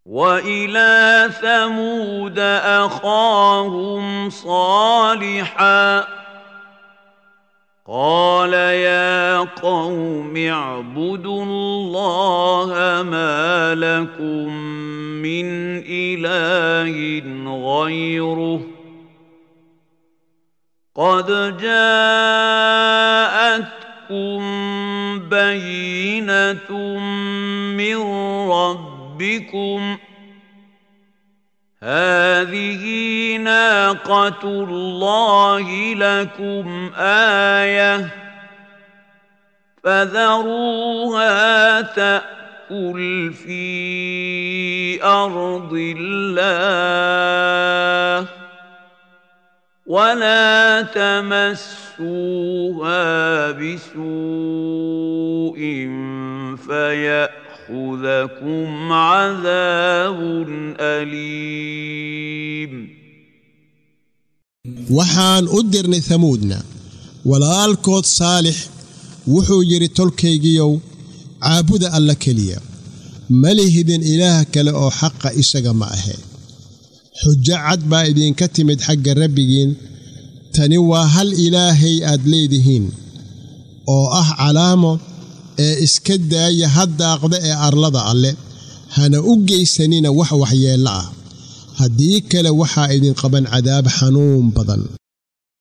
وإلى ثمود أخاهم صالحا قال يا قوم اعبدوا الله ما لكم من إله غيره قد جاءتكم بينة من ربكم هذه ناقة الله لكم آية فذروها تأكل في أرض الله ولا تمسوها بسوء فيأخذكم عذاب أليم waxaan u dirnay thamuudna walaalkood saalix wuxuu yiri tolkaygiyow caabuda alla kaliya malihidin ilaah kale oo xaqa isaga ma ahe xujo cad baa idinka timid xagga rabbigiin tani waa hal ilaahay aad leedihiin oo ah calaamo ee iska daaya haddaaqda ee arlada alle hana u geysanina wax waxyeello ah haddii kale waxaa idin qaban cadaab xanuun badan